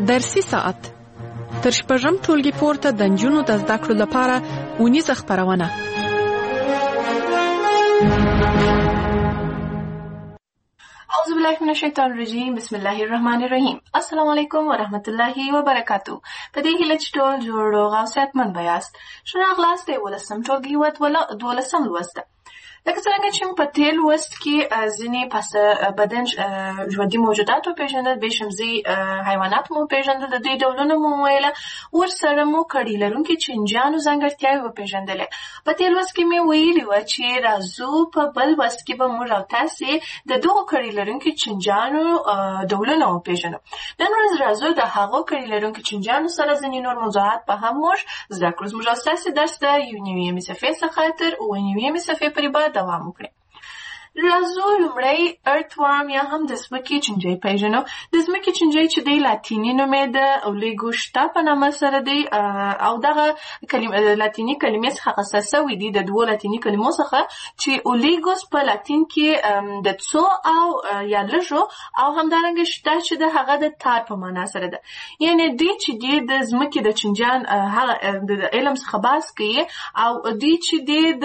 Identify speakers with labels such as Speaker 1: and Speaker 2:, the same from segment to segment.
Speaker 1: درسي ساعت تر شپږم ټولګي پورته د نجونو د زده کړو لپاره ونیزه خپرونه.
Speaker 2: اعوذ بالله من الشیطان الرجیم. بسم الله الرحمن الرحیم. السلام علیکم ورحمت الله وبرکاتو. په دې هیله چې ټول جوړ روغ او صحتمند یاست. ښه راغلاست د 12م ټولګي و 12م لوست. لکه څنګه چې په تیر لوست کې ځینې پس بدن ژوندي موجودات وپېژندل، بېشمزي حیوانات مو وپېژندل، د دوی ډولونه مو وویله، ورسره مو کړي لرونکي چینجیانو ځانګړتیاوې وپېژندلې. په تیر لوست کې مې ویلي وه چې راځو په بل لوست کې به موږ او تاسې د دغو کړي لرونکي چینجیانو ډولونه وپېژنو. نن ورځ راځو د هغو کړي لرونکي چینجیانو سره ځینې نور موضوعات به هم موږ زده کړو. زموږ او ستاسې درس د 9مې صفحې څخه تر 9مې صفحې پورې به دوام وکړي. راځو لومړی ارتوارم یا هم د ځمکې چینجی پیژنو. د ځمکې چینجی چې دی لاتیني نوم یې د اولیګوشتا په نامه سره دی او دغه لاتیني کلمې څخه اخیستل سوي دي د دوو لاتیني کلمو څخه چې اولیګوس په لاتین کې د څو او یا لږو او همدارنګه شتا چې د هغه د تار په معنا سره ده. یعنې دوی چې دی د ځمکې د چینجیان هغه د علم څخه بحث کوي او دوی چې دی د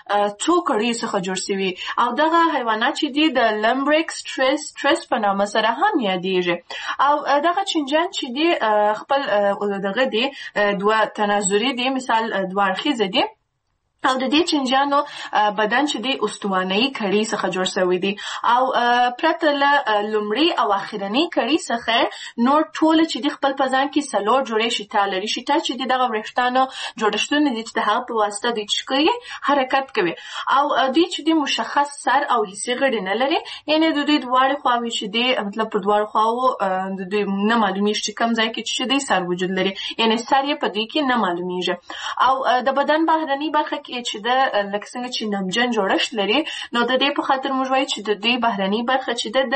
Speaker 2: څو کړیو څخه جوړ سوي او دغه حیوانات چې دي د لمبریکس ټریس په نامه سره هم یادېږي. او دغه چینجیان چې دي خپل دغه دي دوه تناظري دي، مثال دوه اړخیزه دي او د دې چینجیانو بدن چې دی استوانه‌یي کړي څخه جوړ شوی دی او پرته له لومړي او اخرنۍ کړي څخه نور ټول چې دی خپل په ځان کې څلور جوړې شیټه لري. شیټه چې دی دغه وریښتانو جوړښتونه دي چې د هغه په واسطه دوی چې کوي حرکت کوي او دوی چې دی مشخص سر او حسي غړي نه لري. یعنې د دوی دواړې خواوې چې دی مطلب پر دواړو خواوو د دوی نه معلومیږي چې کوم ځای کې چې دی سر وجود لري، یعنې سر یې په دوی کې نه معلومیږي. او د بدن بهرنۍ برخه چې د لکه څنګه چې نمجن جوړښت لري، نو د دې په خاطر موږ وایو چې د دې بهرنۍ برخه چې د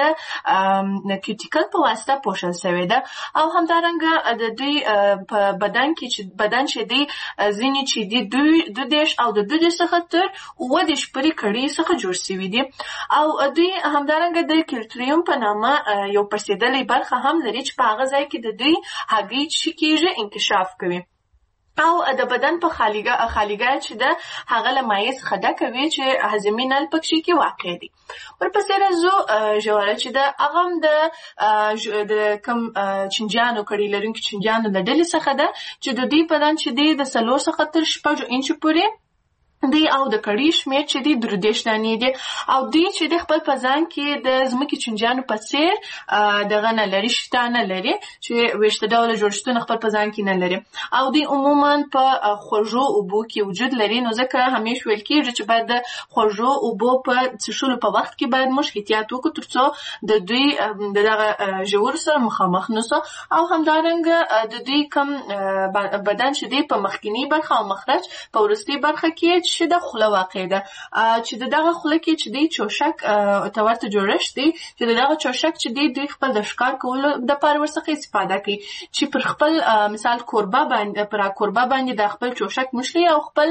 Speaker 2: کیوټیکل په واسطه پوښل شوې ده. او همدارنګه د دوی په بدن کې چې بدن چې دی ځینې چې دی 2 او د 2 څخه تر 9 پورې کړي څخه جوړ شوي دي. او دوی همدارنګه د کلټریوم په نامه یو پړسېدلې برخه هم لري چې په هغه ځای کې د دوی هګۍ چې کېږي انکشاف کوي. او د بدن په خالیګاه چې ده هغه له مایع څخه ډکه وي چې هضمي نل پکې کې واقع دي. ورپسې راځو ژوره چې ده هغه هم د کوم چینجیانو کړي لرونکي چینجیانو له ډلې څخه ده چې د دوی بدن چې دی د 4 څخه تر 6 انچو پورې دی او د کړي شمېر چې دی 3 دانې دي. او دوی چې د خپل په ځان کې د ځمکې چینجیانو په څېر دغه نه لري، شیټه نه لري چې ویشته ډوله جوړښتونه خپل په ځان کې نه لري. او دوی عموما په خوږو اوبو کې وجود لري، نو ځکه همیش ویل کېږي چې باید د خوږو اوبو په څښلو په وخت کې باید موږ احتیاط وکړو تر څو د دوی دغه ژورو سره مخامخ نسو. او همدارنګه د دوی کوم بدن چې دی په مخکینی برخه او مخرج په وروستۍ برخه کې چې د خوله واقع ده، چې دغه خوله کې چې دی چوشک ته ورته جوړښت دی چې دغه چوشک چې دی دوی خپل د ښکار کولو دپاره ورڅخه استفاده کوي چې پر خپل مثال کوربه باندې د خپل چوشک مشلي او خپل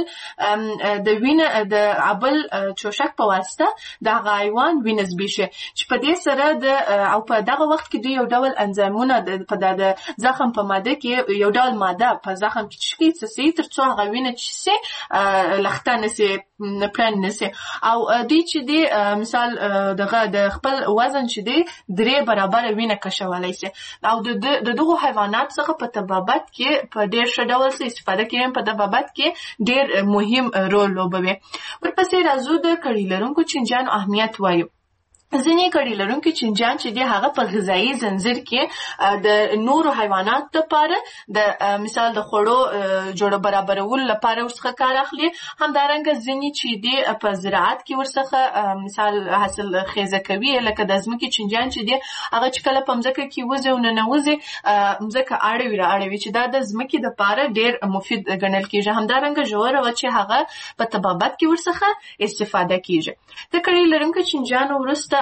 Speaker 2: د وینه د ابل چوشک په واسطه د حیوان وینه زبېښي چې په دې سره او په دغه وخت کې دوی یو ډول انزایمونه په د زخم په ماده کې یو ډول ماده په زخم کې څڅي تر څو هغه وینه چې سي لخته نسی پلان نسی. او دوی چې دی مثال دغه د خپل وزن چې دی 3 برابر وینه کشولای شي. او د دغه حیوانات څخه په طبابت کې په ډېر ښه ډول استفاده کوي، په طبابت کې ډېر مهم رول لوبوي. ورپسې راځو د کړي لرونکو چینجیانو اهمیت وایو. ځینې کړي لرونکي چینجیان چې دی هغه په غذایي زنځیر کې د نورو حیواناتو لپاره د مثال د خوړو جوړ برابرولو لپاره ورڅخه کار اخلي. همدارنګه ځینې چې دی په زراعت کې ورڅخه مثال حاصل خیزه کوي، لکه د ځمکې چینجیان چې دی هغه چې کله په ځمکه کې وځي او ننوځي ځمکه اړوي چې دا د ځمکې لپاره ډېر مفید ګڼل کېږي. همدارنګه ژوره وه چې هغه په طبابت کې ورڅخه استفاده کېږي. د کړي لرونکو چینجیانو وروسته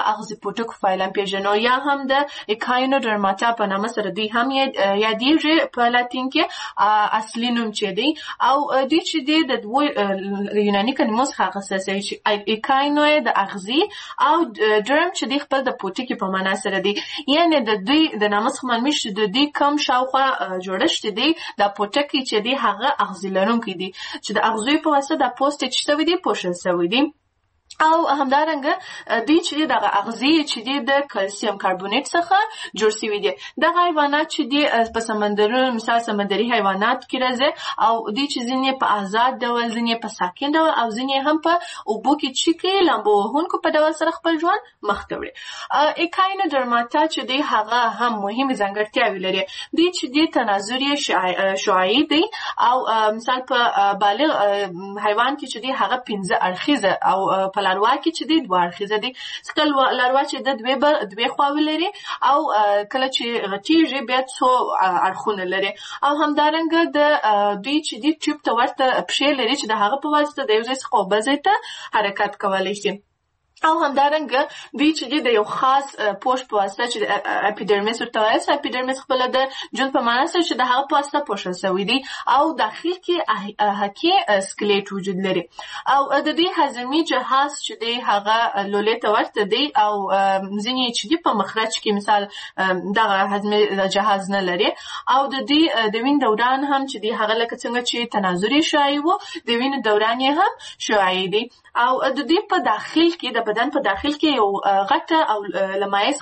Speaker 2: اغزي پوټکو فایلم پیژنو یا هم د اکاینوډرماټا په نامه سره دوی هم یادېږي په لاتین کې اصلي نوم چې دی او دوی چې دی د دوه یوناني کلمو څخه اخیستل شوی چې اکاینو د اغزي او ډرم چې دی خپل د پوټکي په معنا سره دی یعنی د دوی د نامه څخه معلومیږي چې د دوی کم شاوخوا جوړښت دی د پوټکي چې دی هغه اغزي لرونکی دی چې د اغزیو په واسطه د پوسټ شوی دی پوښل شوی دی او همدارنګه دوی چې دغه اغزي چې د کلسیم کاربونیت څخه جوړ شوی دي دغه حیوانات چې د په سمندرونو مثال سمندري حیوانات کې راځي او دوی چې ځینې په آزاد ډول ځینې په ساکن ډول او ځینې هم په اوبو کې چې لامبو وهونکو په ډول سره خپل ژوند مخ ته وړي اکاینوډرماټا چې دی هغه هم مهمه ځانګړتیاوې لري دوی چې د تناظري شعاعي دي او مثال په بالغ حیوان کې چې دی هغه 15 اړخیزه او لاروا کې چې د دوه اړخیزه دي څکل لاروا چې د دوه خواوې لري او کله چې غټیږي بیا څو اړخونه لري او همدارنګه د دوی چې د ټیوب ته ورته پښې لري چې د هغه په واسطه د یو ځای څخه بل ځای ته حرکت کولی شي او همدارنګه دوی چې د یو خاص پوښ په واسطه چې اپیډرمیس ورته وایي اپیډرمیس خپل د جون په معنا سره چې د هغه په واسطه پوښل شوی دی او داخل کې حقیقي سکلیټ وجود لري او د دې هضمي جهاز چې دی هغه لولې ته ورته دی او ځینې چې دی په مخرج کې مثال دغه هضمي جهاز نه لري او د دې د وین دوران هم چې دی هغه لکه څنګه چې تناظري شعاعي وو د وین دوران یې هم شعاعي دی او د دې په داخل کې د بدن په داخل کې یو غټه او لمایز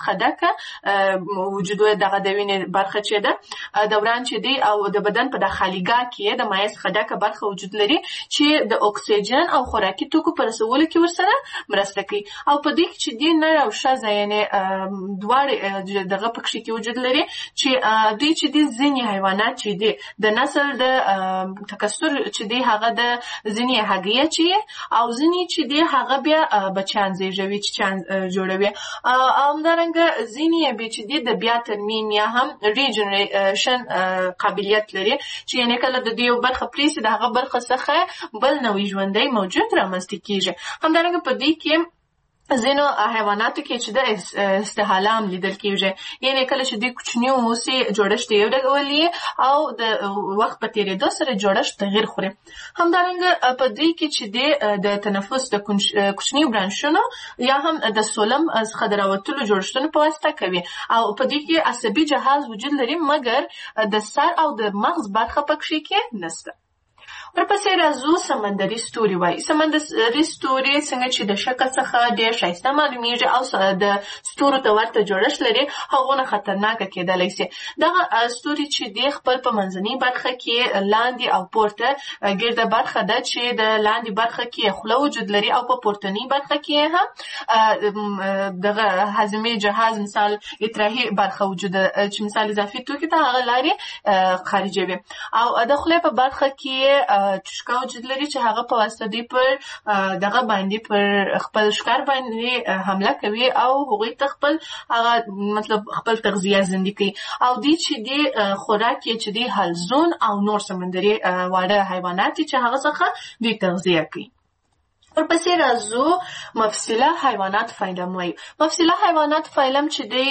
Speaker 2: خدکه وجود دغه د وینې برخه چې ده دوران چې دی او د بدن په داخليګا کې د مایز خدکه برخه وجود لري چې د اکسیجن او خوراکي توکو په رسولو کې ورسره مرسته کوي او په دې کې چې دی نر او ښځه یعنی دواړه دغه پکې کې وجود لري چې دوی چې دی ځینې حیوانات چې دی د نسل د تکثر چې دی هغه د ځینې هګۍ چې او ځینې چې دی هغه بیا بچیان زیږوي چې چان جوړوي او همدارنګه ځینې بیا چې د بیا ترمیم یا هم ریجنریشن قابلیت لري چې یعنې کله د دې یو برخه پریسي د هغه برخه څخه بل نوی ژوندی موجود رامنځته کیږي همدارنګه په دې کې ځینو حیواناتو کې چې د استحاله هم لیدل کېږي یعنې کله چې دوی کوچني اوسي جوړښت یو ډول او د وخت په تېرېدو سره جوړښت تغیر خوري همدارنګه په دوی کې چې د تنفس د کوچني برانشونو یا هم د سولم څخه د راوتلو جوړښتونو په واسطه کوي او په دې کې عصبي جهاز وجود لري مګر د سر او د مغز برخه پکې کې نشته ورپسې راځو سمندري ستوري وایي سمندري ستوري څنګه چې د شکل څخه ډېر ښایسته معلومیږي او د ستورو ته ورته جوړښت لري هغونه خطرناکه کېدلی شي دغه ستوري چې دی خپل په منځنۍ برخه کې لاندې او پورته ګرده برخه ده چې د لاندې برخه کې خوله وجود لري او په پورتنۍ برخه کې هم دغه هضمي جهاز مثال اطراحي برخه وجود چې مثال اضافي توکي ته هغه لارې خارجوي او د خولې په برخه کې چشکا وجود لري چې هغه په واسطه دی پر دغه باندې پر خپل ښکار باندې حمله کوي او هغوی ته خپل هغه مطلب خپل تغذیه زندگی کوي او دی چې دی خوراک یې چې دی حلزون او نور سمندري واړه حیوانات چې هغه څخه دوی تغذیه کوي ورپسې راځو مفصله حیوانات فایلم وایي مفصله حیوانات فایلم چې دی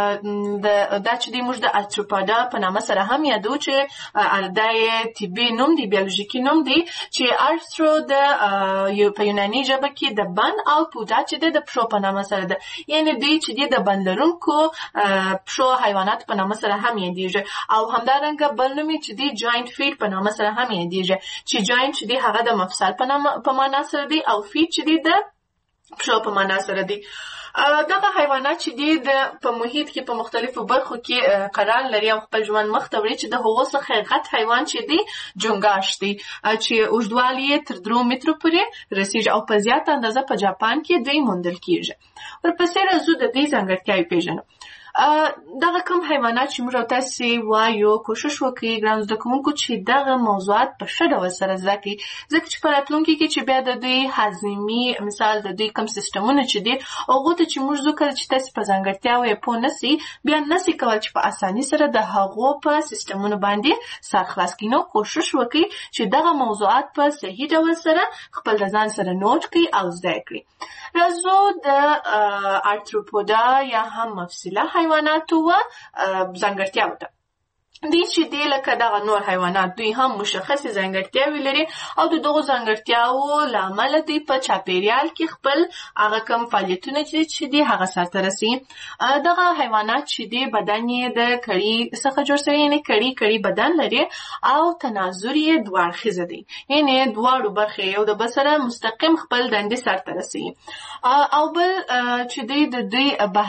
Speaker 2: دا چې دی موږ د ارتروپودا په نامه سره هم یادو چې دا یې طبي نوم دی بیولوژیکي نوم دی چې ارترو د په یوناني ژبه کې د بن او پودا چې دی د پښو په نامه سره ده یعنې دوی چې دی د بن لرونکو پښو حیوانات په نامه سره هم یادېږي او همدارنګه بل نوم یې چې دی جاینټ فیټ په نامه سره هم یادېږي چې جاینټ چې دی هغه د مفصل په معنا سره دی او فیټ چې دی د پښو په معنا سره دی دغه حیوانات چې دی په محیط کې په مختلفو برخو کې قرار لري او خپل ژوند مخ ته وړي چې د هغو څخه غټ حیوان چې دی جونګاش دی چې اوږدوالی یې تر 3 مترو پورې رسیږي او په زیاته اندازه په جاپان کې دوی موندل کېږي ورپسې راځو د دې ځانګړتیاوې پېژنو دغه کوم حیوانات چې موږ تاسو وایو کوشش وکړئ ګران زده کوونکو چې دغه موضوعات په ښه ډول سره زده کړئ ځکه چې په راتلونکي کې چې بیا د دوی هاضمي مثال د دوی کوم سیستمونه چې دي هغو ته چې موږ زده کړو چې تاسو په ځانګړتیاو یې پوه نسئ بیا نسئ کولی چې په اساني سره د هغو په سیستمونو باندې سر خلاص کړئ. نو کوشش وکړئ چې دغه موضوعات په صحیح ډول سره خپل د ځان سره نوٹ کړئ او زده کړئ. راځو د آرتروپودا یا هم مفصله حیواناتو و ځانګړتیاو ته. دوی چې دی لکه دغه نور حیوانات دوی هم مشخصې ځانګړتیاوې لري او د دغو ځانګړتیاوو له امله دوی په چاپیریال کې خپل هغه کوم فعالیتونه چې دي هغه سرته رسوي. دغه حیوانات چې دی بدن یې د کړي څخه جوړ شوی یعنې کړي بدن لري او تناظر یې دوه اړخیزه دی یعنې دواړو برخې یو د بل سره مستقیم خپل دندې سرته رسوي. او بل چې دی د دوی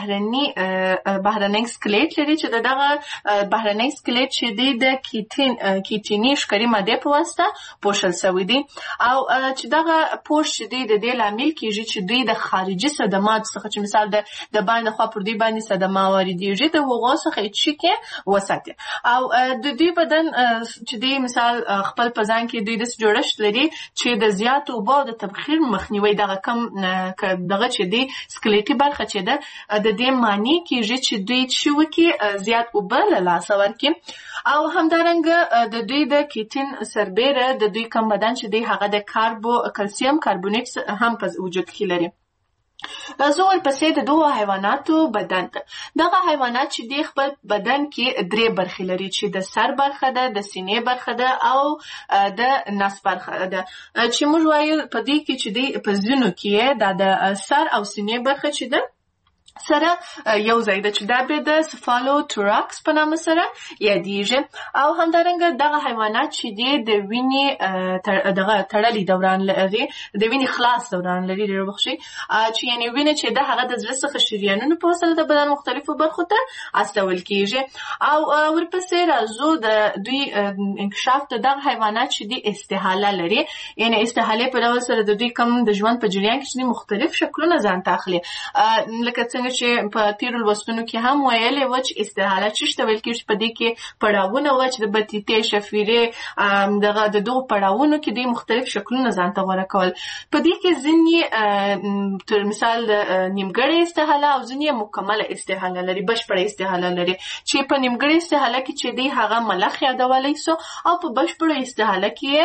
Speaker 2: بهرنی سکلیټ لري چې دغه بهرنی سکلیټ چې دی د کیټیني ښکاري مادې په واسطه پوښل شوی دی او چې دغه پوښ چې دی د دې لامل کیږي چې دوی د خارجي صدمات څخه چې مثال د باندې خوا پر دوی باندې صدمه واردېږي د هغو څخه یې چیکې وساتي او د دوی بدن چې دی مثال خپل په ځان کې دوی داسې جوړښت لري چې د زیاتو اوبو او د تبخیر مخنیوی دغه کم دغه چې دی سکلیټي برخه چې ده د دې معنی کیږي چې دوی چې وکړي زیات اوبه له لاسه ورکړي او همدارنګه د دوی د کیټین سربیره د دوی کم بدن چې دی هغه د کلسیم کاربونیټ هم په وجود کې لري. زه ورپسې د دغو حیواناتو بدن ته. دغه حیوانات چې دی خپل بدن کې 3 برخې لري چې د سر برخه ده د سینې برخه ده او د نس برخه ده چې موږ وایو په دې کې چې دی په ځینو کې د سر او سینې برخه چې ده سره یو ځای ده چې دا به د سفالوتوراکس په نامه سره یادیږي او همدارنګه دغه حیوانات چې دی د وینې دغه تړلي دوران لري د وینې خلاص دوران لري ډېر بخښئ چې یعنې وینه چې ده هغه د زړه څخه شریانونو په وسیله د بدن مختلفو برخو ته استول کیږي. او ورپسې راځو د دوی انکشاف ته. دغه حیوانات چې دی استحاله لري یعنې استحالې په ډول سره د دوی کوم د ژوند په جریان کې چې مختلف شکلونه ځان ته اخلي لکه چې په تیرو لوستونو کې هم ویلې و چې استحاله چېرته ویل کېږي په دې کې پړاوونه و چې د بطیتې شفیرې دغه د دغو پړاوونو کې دوی مختلف شکلونه ځان ته غوره کول. په دې کې ځینې تر مثال نیمګړې استحاله او ځینې مکمله استحاله لري بشپړه استحاله لري چې په نیمګړې استحاله کې چې دی هغه ملخ یادولی سو او په بشپړه استحاله کې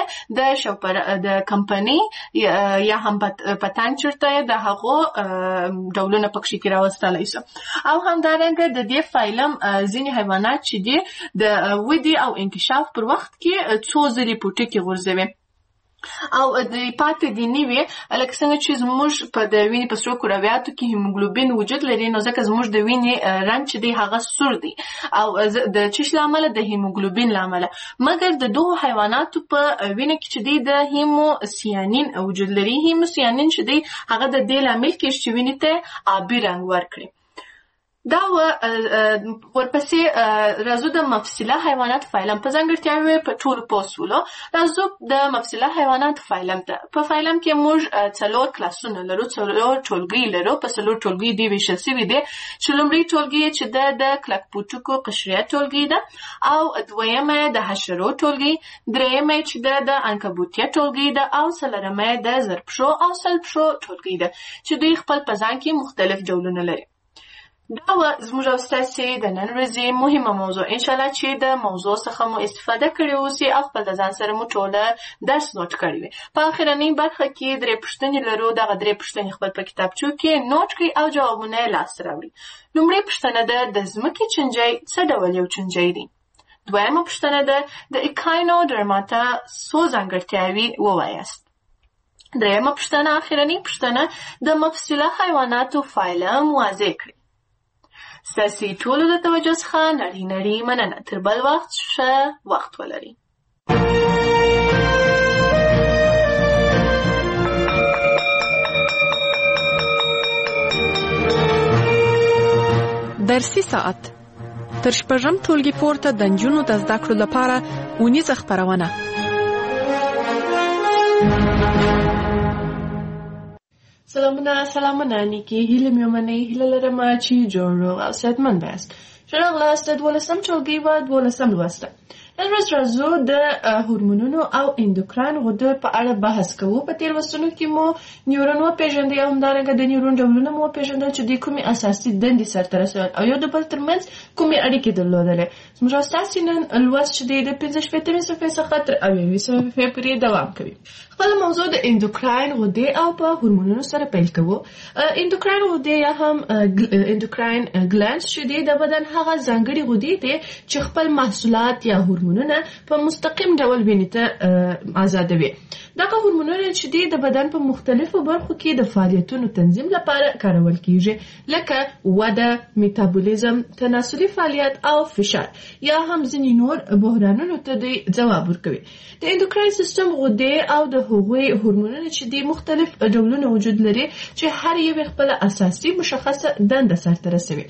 Speaker 2: د کمپنۍ یا هم پتنګ چېرته د هغو ډولونه پکښې کې راوستلی سو. او همدارنګه د دې فایلم ځینې حیوانات چې دي د ودې او انکشاف پر وخت کې څو ځلې پوټکي غورځوي او د پاتې دي نوي لکه څنګه چې زموږ په د وینې په سرو کرویاتو کې هیموګلوبین وجود لري نو ځکه زموږ د وینې رنګ چې دی هغه سور دی او د چیش له امله د هیموګلوبین له امله مګر د دغو حیواناتو په وینه کې چې دی د هیموسیانین وجود لري. هیموسیانین چې دی هغه د دې لامل کېږي چې وینې ته آبي رنګ ورکړي. دا ورپسې راځو د مفصله حیوانات فایلم په ځانګړتیاوې په ټولو پوسولو. راځو د مفصله حیوانات فایلم ته. په فایلم کې موږ 4 کلاسونه لرو 4 ټولګي لرو په 4 ټولګي دی ویشل شوي دي چې لومړی ټولګي چې د کلکپوټکو قشریه ټولګي ده او دویمه د حشرو ټولګي درېیمه چې د عنکبوتیه ټولګي ده او څلورمه د زرپشو او سلپشو ټولګي ده چې دوی خپل په ځان کې مختلف ډولونه لري. دا زموږ او ستاسې د نن ورځې مهمه موضوع انشاءالله چې د موضوع څخه مو استفاده کړې اوسي او خپل د ځان سره مو ټوله درس نوټ کړی وي. په اخرنۍ برخه کې 3 پوښتنې لرو. دغه 3 پوښتنې خپل په کتابچو کې نوټ کړئ او جوابونه یې لاسته راوړئ. لومړۍ پوښتنه ده د ځمکې چینجی څه ډول یو چینجی دی؟ دویمه پوښتنه ده د اکاینوډرماتا څو ځانګړتیاوې ووایاست؟ درېیمه پوښتنه اخرنۍ پوښتنه د مفصله حیواناتو فایلم واضح کړئ. ستاسې ټولو د توجه څخه نړۍ مننه. تر بل وخت ښه وخت ولرئ.
Speaker 1: درسي ساعت تر شپږم ټولګي پورته د نجونو د زده کړو لپاره اونیزه خپرونه.
Speaker 2: سلامونه نیکی هیله مې ومنئ هیله لرم چې جوړ روغ او صحتمند یاست. ښه راغلاست د 12 ټولګي و 12 لوسته. نن ورځ راځو د هورمونونو او اندوکراین غدو په اړه بحث کوو. په تېر لوستونو کې مو نیورون وپېژندئ او همدارنګه د نیورون ډولونه مو وپېژندل چې دوی کومې اساسي دندې سرته رسول او یو د بل ترمنځ کومې اړیکې درلودلې. زموږ او ستاسې نن لوست چې دی د 65 صفحې څخه تر 80 صفحې پورې دوام کوي. خپله موضوع د اندوکراین غدې او په هورمونونو سره پیل کوو. اندوکراین غدې یا هم اندوکراین ګلانډز چې دی د بدن هغه ځانګړي غدې دي چې خپل محصولات یا هورمونونه په مستقیم ډول وینې ته آزادوي. دغه هورمونونه چې دی د بدن په مختلفو برخو کې د فعالیتونو تنظیم لپاره کارول کیږي، لکه وده، میتابولیزم، تناسلي فعالیت او فشار یا هم ځینې نور بحرانونو ته دی ځواب ورکوي. د اندوکراین سیستم غدې او د هغوی هورمونونه چې دی مختلف ډولونه وجود لري چې هر یو خپل اساسي مشخصه دنده سرته رسوي.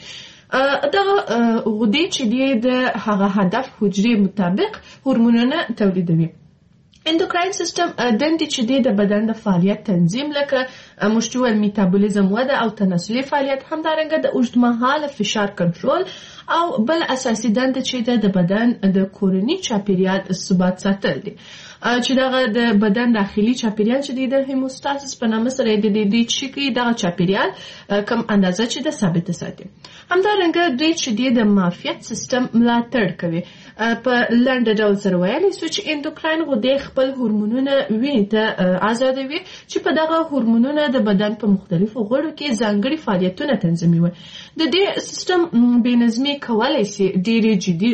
Speaker 2: دغه غدې چې دی د هغه هدف حجرې مطابق هورمونونه تولیدوي. اندوکراین سیستم دندې چې دی د بدن د فعالیت تنظیم لکه مشتوال میتابولیزم، وده او تناسلي فعالیت، همدارنګه د اوږدمهاله فشار کنټرول او بل اساسي دنده چې د بدن د کورني چاپیریال ثبات ساتل دي. چې دغه د بدن داخلي چاپیریال چې دی د هیموستاسیس په نامه سره د دې چې کې دغه چاپیریال کم اندازه چې د ثابت ساتي. همدارنګه دوی چې دی د معافیت سیستم ملاتړ کوي. په لنډ ډول سره ویلی سو چې اندوکراین غدې خپل هورمونونه وینې ته آزادوي چې په دغه هورمونونه د بدن په مختلفو غړو کې ځانګړي فعالیتونه تنظیموي. د دې سیستم بې نظمي کولی سي ډېرې جدي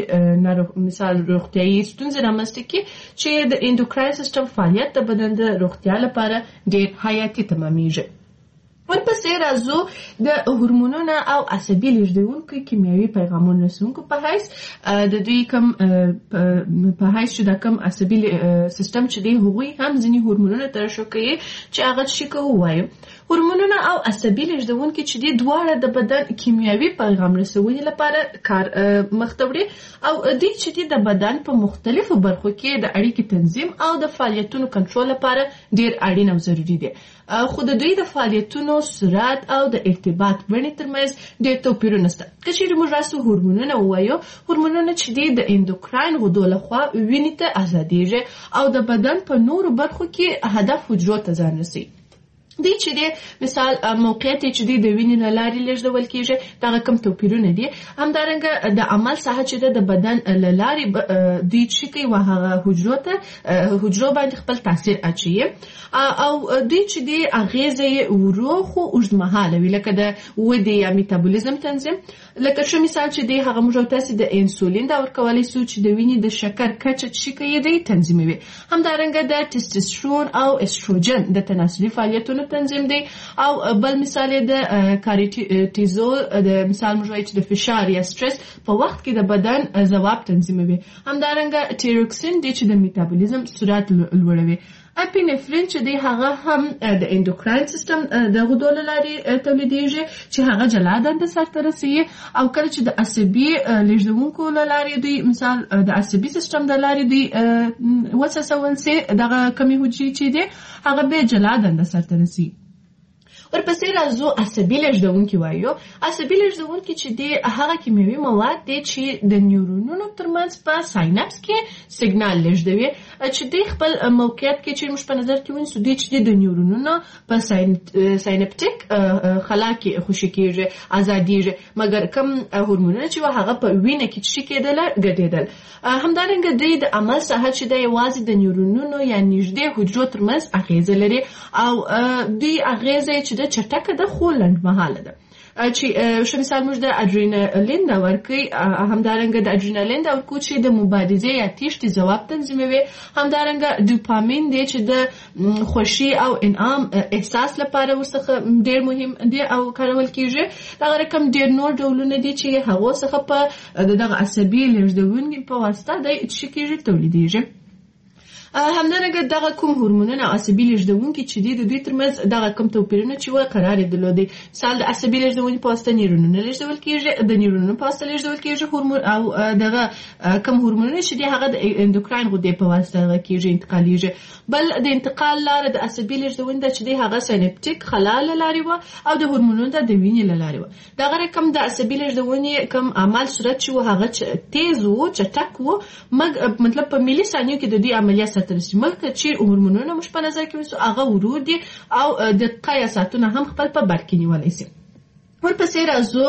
Speaker 2: مثال روغتیایي ستونزې رامنځته کړي چې د اندوکراین سیستم فعالیت د بدن د روغتیا لپاره ډېر حیاتي تمامیږي. ورپسې راځو د هورمونونو او عصبي لیږدونکو کیمیاوي پیغامونو رسونکو په حیث د دوی کوم په حیث چې د کوم عصبي سیستم چې دی هغوی هم ځینې هورمونونه ترشح کوي چې هغه څه کوو وایو. هورمونونه او عصبي لیږدونکي چې دی دواړه د بدن کیمیاوي پیغام رسونې لپاره کار مخته وړي او دوی چې دی د بدن په مختلفو برخو کې د اړیکې تنظیم او د فعالیتونو کنټرول لپاره ډېر اړین او ضروري دي. خو د دوی د فعالیتونو سرعت او د ارتباط بڼې ترمنځ ډېر توپیرونه شته. که چیرې موږ راسو هورمونونه ووایو، هورمونونه چې دی د اندوکراین غدو لخوا وینې ته آزادیږي او د بدن په نورو برخو کې هدف حجرو ته ځان رسوي. دی چې دی مثال موقعیت چې دی د وینې له لارې لیږدول کیږي، دغه کوم توپیرونه دي. همدارنګه د عمل ساحه چې د بدن له لارې دوی چې کوي هغه حجرو باندې خپل تاثیر اچوي او دوی چې دی اغیزه یې ورو خو اوږدمهاله وي، لکه د ودې یا میتابولیزم تنظیم. لکه ښه مثال چې دی هغه موږ تاسې د انسولین دا ورکولی سو چې د وینې د شکر کچه چې کوي دی تنظیموي. همدارنګه د ټسټوسترون او استروجن د تناسلي فعالیتونو تنظیم دی او بل مثال د کارټیزول د مثال موږ وایو چې د فشار یا سټرس په وخت کې د بدن ځواب تنظیموي. همدارنګه تیروکسین دی چې د میتابولیزم سرعت لوړوي. اپینفرین چې دی هغه هم د اندوکراین سیستم د غدو له لارې تولیدیږي چې هغه جلا دنده سرته رسوي او کله چې د عصبي لیږدونکو له لارې دوی مثال د عصبي سیستم د لارې دوی وسوسول سي دغه کمې حجرې چې دی هغه به جلا دنده سرته رسوي. ورپسې راځو عصبي لیږدونکي وایو. عصبي لیږدونکي چې دی هغه کیمیاوي مواد دی چې د نیورونونو ترمنځ په ساینپس کې سیګنال لیږدوي چې دی خپل موقعیت کې چې موږ په نظر کې ونیسو دی چې د نیورونونو په ساینپټیک خلا کې خوشې کېږي، ازادیږي، مګر کوم هورمونونه چې هغه په وینه کې چې کېدل ګډېدل. همدارنګه دی د عمل ساحه چې دی یوازې د نیورونونو یا نږدې حجرو ترمنځ اغیزه لري او دوی اغیزه چې د چټکه ده خو لنډمهاله ده. چې ښه مثال موږ د اډرینالین دا ورکوي، همدارنګه د اډرینالین دا ورکوي چې د مبارزې یا تیښتې ځواب تنظیموي. همدارنګه ډوپامین دی چې د خوښي او انعام احساس لپاره ورڅخه ډېر مهم دی او کارول کیږي. دغه رقم ډېر نور ډولونه دي چې هغو څخه په دغه عصبي لیږدونکي په واسطه دی چې کیږي تولیدیږي.
Speaker 3: همدارنګه دغه کوم هورمونونه عصبي لېږدونکي چې دي د دوی ترمنځ دغه کوم توپیرونه چې وه قرار یې درلودی. مثال د عصبي لېږدونې په واسطه نیورونونه لېږدول کېږي، د نیورونونو په واسطه لېږدول کېږي هورمون، او دغه کوم هورمونونه چې دي هغه د اندوکراین غدې په واسطه هغه کېږي، انتقالېږي. بل د انتقال لاره د عصبي لېږدونې ده چې دی هغه ساینپټیک خلا له لارې وه او د هورمونونو د وینې له لارې وه. دغه رقم د عصبي لېږدونې کوم عمل صورت چې وه هغه تیز و، چټک و، مطلب په ملي ثانیو کې د دې عملیات سرته رسي. مګر چې هورمونونه موږ په نظر کې ونیسو هغه ورو دي او دقیقه یا ساعتونه هم خپل په بر کې نیولی شي. ورپسې راځو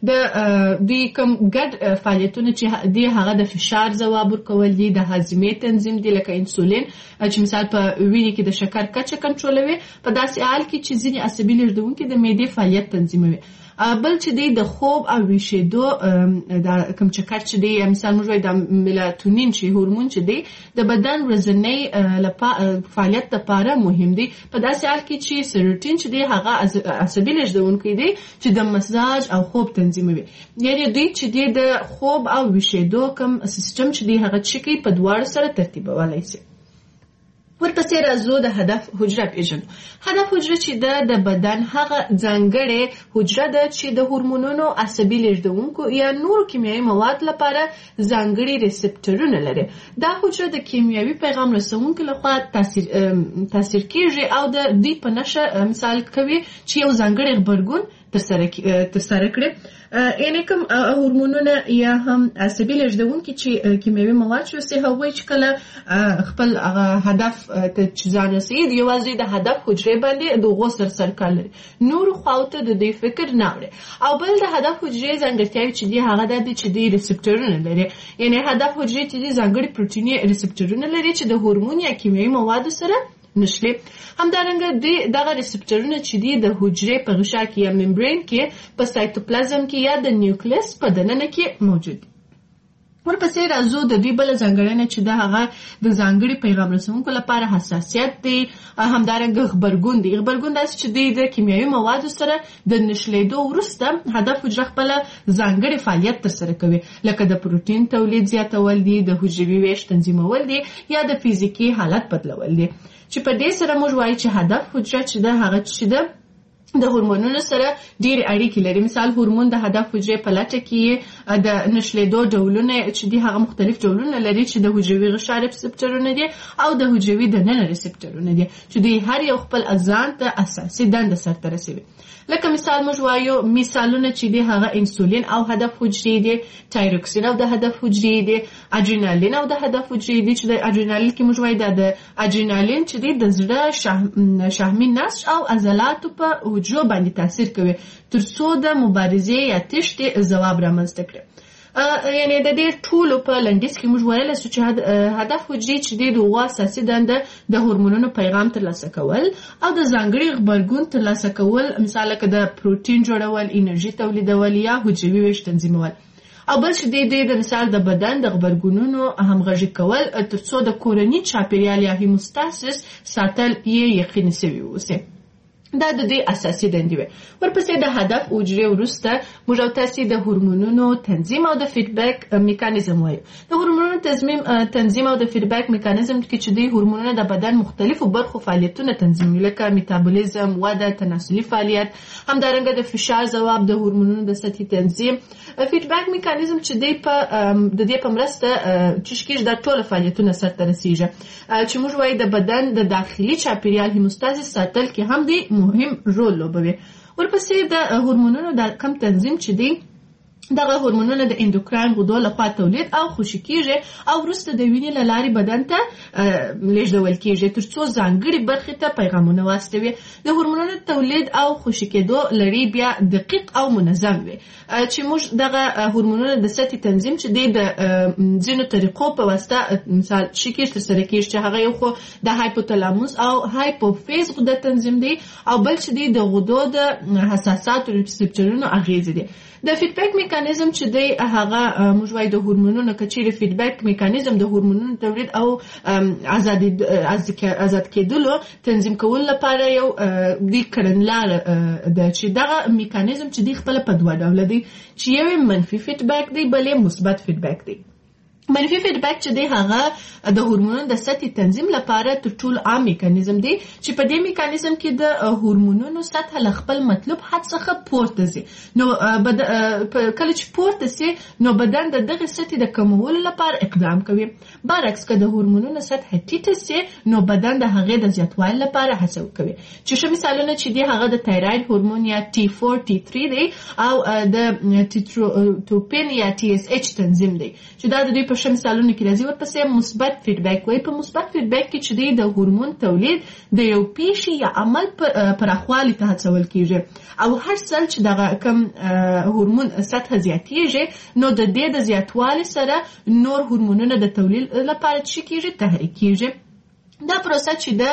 Speaker 3: د دوی کوم ګډ فعالیتونه چې دی هغه د فشار ځواب ورکول دي، د هاضمې تنظیم دی لکه انسولین چې مثال په وینې کې د شکر کچه کنټرولوي، په داسې حال کې چې ځینې عصبي لېږدونکي د معدې فعالیت تنظیموي. بل چې دی د خوب او ویښېدو د کوم چکر چې دی، مثال موږ وایو د میلاتونین چې هورمون چې دی د بدن ورځنی فعالیت لپاره مهم دی، په داسې حال کې چې سیروټین چې دی هغه عصبي لېږدونکی دی چې د مزاج او خوب تنظیموي. یعنې دوی چې دی د خوب او ویښېدو کوم سیستم چې دی هغه چې کوي په دواړو سره ترتیبولی شي. ورپسې راځو د هدف حجره پیژنو. هدف حجره چې ده د بدن هغه ځانګړې حجره ده چې د هورمونونو، عصبي لېږدونکو یا نورو کیمیاوي مواد لپاره ځانګړي ریسپټرونه لري. دا حجره د کیمیاوي پیغام رسونکو لخوا تاثیر کېږي او د دوی په نښه مثال کوي چې یو ځانګړی غبرګون ترسره کړي. یعنې کوم هورمونونه یا هم عصبي لېږدونکي چې کیمیاوي مواد چې هغوی چې کله خپل هدف ته چې ځان رسوي یوازې د هدف حجرې باندې د هغو سره کار لري، نورو خواو ته د دوی فکر نه وړي. او بل د هدف حجرې ځانګړتیاوې چې دي هغه دا دي چې دوی ریسپټرونه لري. یعنې هدف حجرې چې دي ځانګړي پروټیني ریسپټرونه لري چې د هورمون یا کیمیاوي موادو سره نښلي. همدارنګه دوی دغه ریسپټرونه چې دي د حجرې په غشا کې یا ممبرین کې، په سایتوپلازم کې یا د نیوکلیس په دننه کې موجود دي. ورپسې راځو د دوی بله ځانګړنه چې د هغه د ځانګړي پیغام رسونکو لپاره حساسیت دی، همدارنګه غبرګون دی. غبرګون داسې چې دی د کیمیاوي موادو سره د نښلېدو وروسته هدف حجره خپله ځانګړي فعالیت ترسره کوي، لکه د پروټین تولید زیاتول دي، د حجروي ویش تنظیمول دي یا د فزیکي حالت بدلول دي. چې په دې سره موږ وایو چې هدف حجره چې ده هغه چې ده د هورمونونو سره ډېرې اړیکې لري. مثال هورمون د هدف حجرې په لټه کې د نښلېدو ډولونه چې دي هغه مختلف ډولونه لري چې د حجروي غشا ریسپټرونه دي او د حجروي دننه ریسپټرونه دي چې دوی هر یو خپل ځان ته اساسي دنده سرته رسوي. لکه مثال موږ وایو مثالونه چې دي هغه انسولین او هدف حجرې دي، تایروکسین او د هدف حجرې دي، اډرینالین او د هدف حجرې دي چې د اډرینالین کې موږ وایو د اډرینالین چې دي د زړه شحمي نسج او عضلاتو په حجرو باندې تاثیر کوي تر څو د مبارزې یا تښتې ځواب رامنځته کړي. یعنې د دې ټولو په لنډیز کې موږ ویلی سو چې هدف حجرې چې دی د هغو اساسي دنده د هورمونونو پیغام ترلاسه کول او د ځانګړي غبرګون ترلاسه کول، مثال لکه د پروټین جوړول، انرژي تولیدول یا حجروي ویش تنظیمول. او بل چې دی د مثال د بدن د غبرګونونو همغږي کول تر څو د کورني چاپیریال یا هیموستاسیس ساتل یې یقیني سوي اوسي. دا د دې اساسي دندې وي. ورپسې د هدف حجرې وروسته موږ او تاسې د هورمونونو تنظیم او د فیډبیک میکانیزم وایو. د هورمونونو تنظیم او د فیډبیک میکانیزم کې چې دوی هورمونونه د بدن مختلفو برخو فعالیتونه تنظیموي، لکه میتابولیزم، وده، تناسلي فعالیت، همدارنګه د فشار ځواب، د هورمونونو د سطحي تنظیم. فیډبیک میکانیزم چې دی د دې په مرسته چې کېږي دا ټول فعالیتونه سرته رسیږي چې موږ وایو د بدن د داخلي چاپیریال هیموستاسیس ساتل کې هم دی مهم رول لوبوي. ورپسې د هورمونونو د کم تنظیم چې دی دغه هورمونونه د اندوکراین غدو لخوا تولید او خوشې کېږي او وروسته د وینې له لارې بدن ته لیږدول کېږي تر څو ځانګړې برخې ته پیغامونه واستوي. د هورمونونو تولید او خوشې کېدو لړۍ بیا دقیق او منظم وي چې موږ دغه هورمونونه د سطحي تنظیم چې دی د ځینو طریقو په واسطه مثال شکل ترسره کېږي چې هغه یو خو د هایپوتالاموس او هایپوفیز غده تنظیم دی او بل چې دی د غدو د حساساتو ریسپټرونو اغیزې دی. د فیډبیک میکانیزم چې دی هغه موږ وایو د هورمونونو کچېرې فیډبیک میکانیزم د هورمونونو تولید او آزاد کېدلو تنظیم کول لپاره یو دی کړنلاره ده چې دغه میکانیزم چې دی خپله په دوه ډوله دی چې یو منفي فیډبیک دی بل یې مثبت فیډبیک دی. منفي فیډبیک چې دی هغه د هورمونونو د سطحي تنظیم لپاره تر ټولو عام میکانیزم دی چې په دې میکانیزم کې د هورمونونو سطح له خپل مطلوب حد څخه پورته ځي. نو کله چې پورته سي نو بدن د دغه سطحي د کمولو لپاره اقدام کوي. برعکس که د هورمونونو سطح ټیټه سي نو بدن د هغې د زیاتوالي لپاره هڅه کوي. چې ښه مثالونه چې دی هغه د تایراید هورمون یا T4 T3 دی او د ټروپین یا TSH تنظیم دی چې دا د دوی په ښه مثالونو کې راځي. ورپسې مثبت فیډبیک وایي. په مثبت فیډبیک کې چې دی د هورمون تولید د یو پیښې یا عمل پراخوالي ته هڅول کیږي او هر ځل چې دغه کم هورمون سطح زیاتیږي نو د دې د زیاتوالي سره نور هورمونونه د تولید لپاره چې کیږي تحریک کیږي. دا پروسه چې د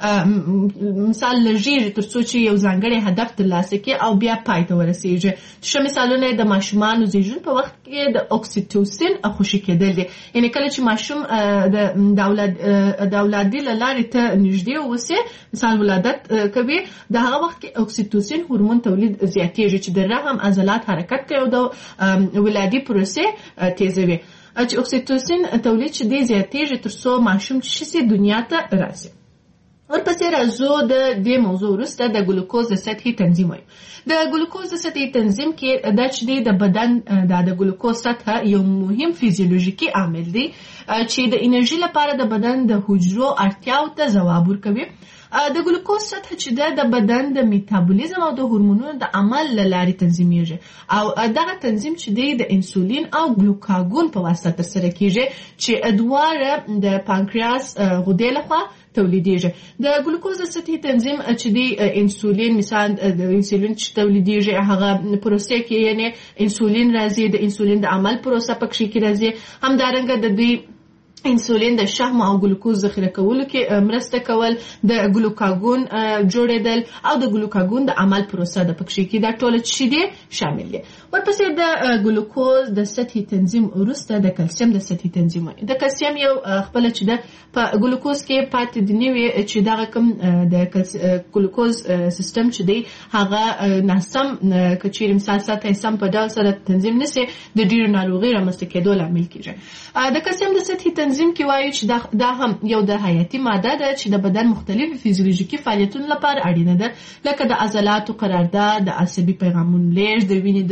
Speaker 3: مثال لږیږي تر څو چې یو ځانګړی هدف ترلاسه کړي او بیا پای ته ورسیږي. ښه مثالونه د ماشومانو زیږون په وخت کې د اکسیټوسین خوشي کېدل دي. یعنې کله چې ماشوم د اولادي له لارې ته نږدې اوسي مثال ولادت کوي د هغه وخت کې اکسیټوسین هورمون تولید زیاتیږي چې د رحم عضلات حرکت کوي او د ولادي پروسې تیزوي. چې اکسیټوسین تولید چې دی زیاتیږي تر څو ماشوم چې شي دنیا ته راسي. ورپسې راځو د دې موضوع وروسته د ګلوکوز د سطحي تنظیم وایو. د ګلوکوز د سطحي تنظیم کې دا چې دی د بدن د ګلوکوز سطح یو مهم فیزیولوژیکي عامل دی چې د انرژي لپاره د بدن د حجرو اړتیاو ته ځواب ورکوي. د ګلوکوز سطح چې د بدن د میتابولیزم او د هورمونونو د عمل له لارې تنظیمیږي او دغه تنظیم چې دی د انسولین او ګلوکاګون په واسطه ترسره کیږي چې دواړه د پانکریاس غدې لخوا تولیدیږي. د ګلوکوز د سطحي تنظیم چې دی انسولین مثال د انسولین چې تولیدیږي هغه پروسه کې یعنی انسولین راځي د انسولین د عمل پروسه پکې کې راځي. همدارنګه د دوی انسولین د شحم او ګلوکوز ذخیره کولو کې مرسته کول د ګلوکاګون جوړېدل او د ګلوکاګون د عمل پروسه د پکې کې دا ټول چې دي شامل دي. ورپسې د ګلوکوز د سطحي تنظیم وروسته د کلسیم د سطحي تنظیم. د کلسیم یو خپل چې د په ګلوکوز کې پاتې دی نوې چې دا کوم د ګلوکوز سیستم چې دی هغه ناسم کچیر مثال ساته سم په ډول سره تنظیم نشي د ډیرو ناروغي رامنځته کېدو لامل کیږي. د کلسیم د سطحي تنظیم کې وایي چې دا هم یو د حیاتي ماده ده چې د بدن مختلفو فیزیولوژیکي فعالیتونو لپاره اړینه ده لکه د عضلاتو قرارداد د عصبي پیغامونو لیږد د وینې د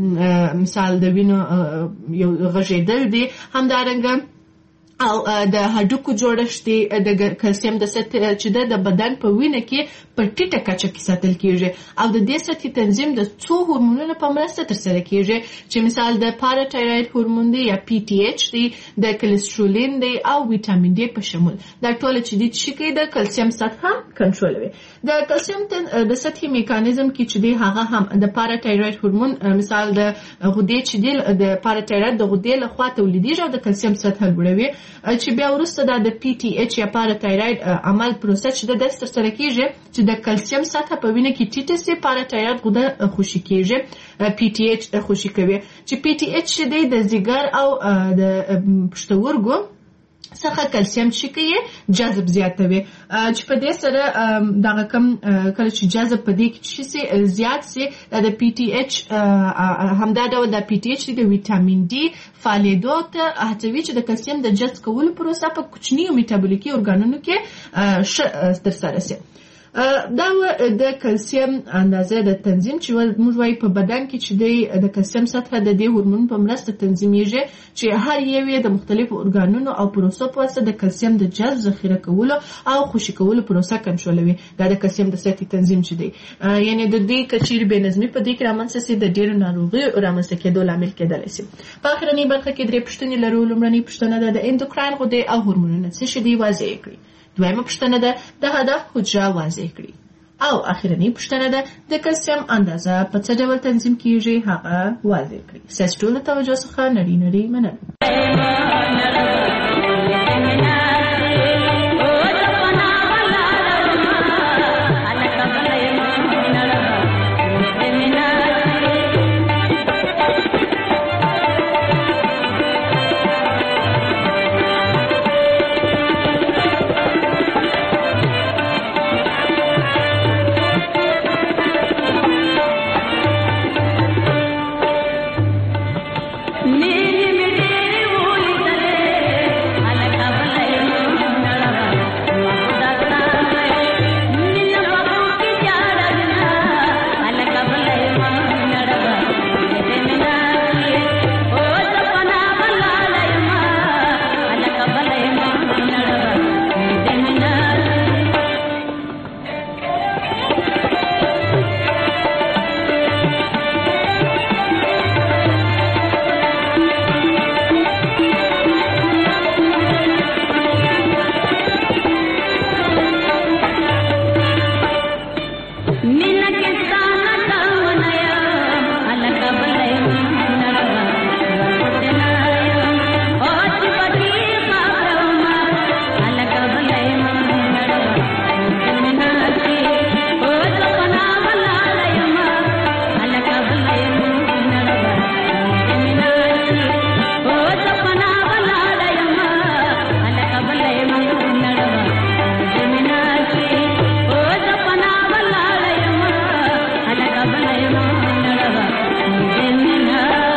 Speaker 3: مثال د وینو یو غږېدل دي. همدارنګه او د هډوکو جوړښت د کلسیم د سطح چې د بدن په وینه کې په ټیټه کچه کې ساتل کیږي او د دې سطحي تنظیم د څو هورمونونو په مرسته ترسره کیږي چې مثال د پاراتایروید هورمون دی یا PTH دی د کلسترولین دی او ویټامین ډي په شمول. دا ټول چې د شکې د کلسیم سطح کنټرولوي. د کلسیم د سطحي میکانیزم کې چې دی هغه هم د پاراتایروید هورمون مثال د غدې چې دی د پاراتایروید د غدې لخوا تولیدیږي او د کلسیم سطح لوړوي چې بیا وروسته د PTH یا پاراتایروید عمل پروسه چې د ترسره کیږي چې د کلسیم سطح په وینه کې ټیټه سي پاراتایروید غده خوشي کیږي PTH خوشي کوي چې PTH دی د ځیګر او د پښتورګو څخه کلسیم چې کوي جذب زیاتوي چې په دې سره دغه کم کله چې جذب په دې کې شي زیات سي د PTH همدا ډول د PTH د ویټامین ډي فعالیدو ته هڅوي چې د کلسیم د جذب کولو پروسه په کوچنیو میټابولیکي ارګانونو کې ترسره شي. دا د کلسیم اندازه د تنظیم چې موږ وایي په بدن کې چې د کلسیم سطح د دې هورمون په مرسته تنظیمیږي چې هر یو د مختلفو ارګانونو او پروسو په واسطه د کلسیم د جذب ذخیره کولو او خوشي کولو پروسه کنټرولوي. دا د کلسیم د سطحي تنظیم چې دی یعنی د دې کچیر بې نظمي په دې کې رامنځته سي د ډیرو ناروغیو رامنځته کېدو لامل کېدلی شي. په اخرنۍ برخه کې درې پوښتنې لرو. لومړنۍ پوښتنه ده د اندوکراین غدې او هورمونونه څه شي دي واضح کړئ. دویمه پوښتنه ده د هدف حجره واضح کړئ. او اخرنۍ پوښتنه ده د کلسیم اندازه په څه ډول تنظیم کیږي هغه واضح کړئ. ستاسو ټول توجه څخه نړۍ مننه.
Speaker 4: Me